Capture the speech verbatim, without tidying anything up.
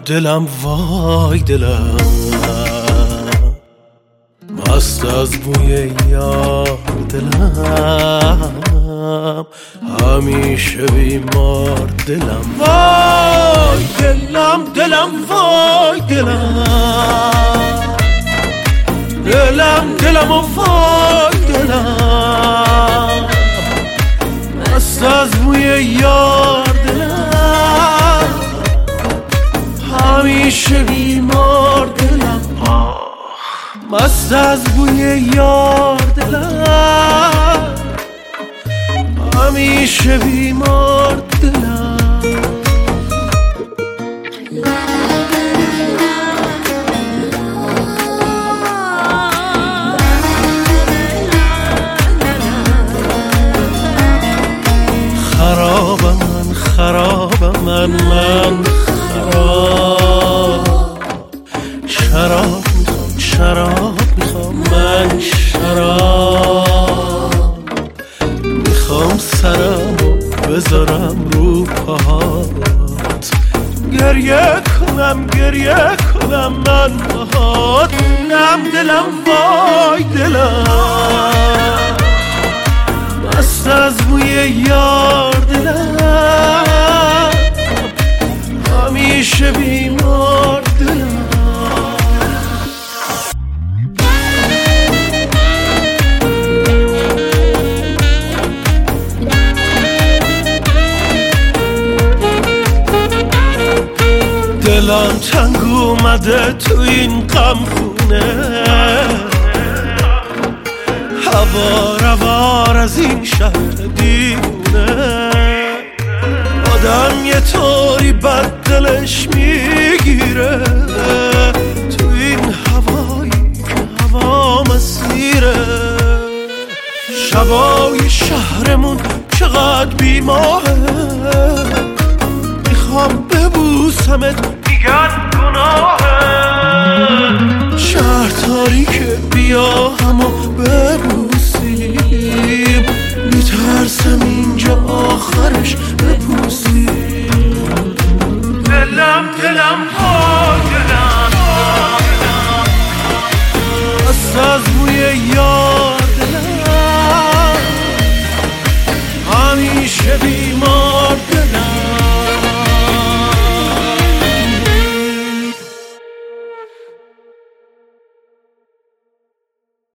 دلم وای دلم مست از بوی یار دلم همیشه بیمار دلم وای دلم دلم وای دلم دلم دلم و وای دلم مست از بوی یار دلم همیشه بیمار دلم مست از بوی یار دلم همیشه بیمار دلم خرابم من خرابم من من خراب شراب میخوام شراب میخوام من شراب میخوام سرمو بذارم رو پاهات گریه کنم گریه کنم من باهات نم دلم وای دلم مست از بوی یار دلم همیشه بیمار دلم دلم تنگ اومده تو این غم خونه هوار هوار از این شهر دیونه آدم یه طوری بد دلش میگیره تو این هوایی که هوا مسیره شبای شهرمون چقدر بیماهه میخوام ببوسمت میگن گناهه شهر تاریکه بیا همو ببوسیم میترسم اینجا آخرش بپوسیم دلم دلم ها دلم مست از بوی یار دلم همیشه بیمار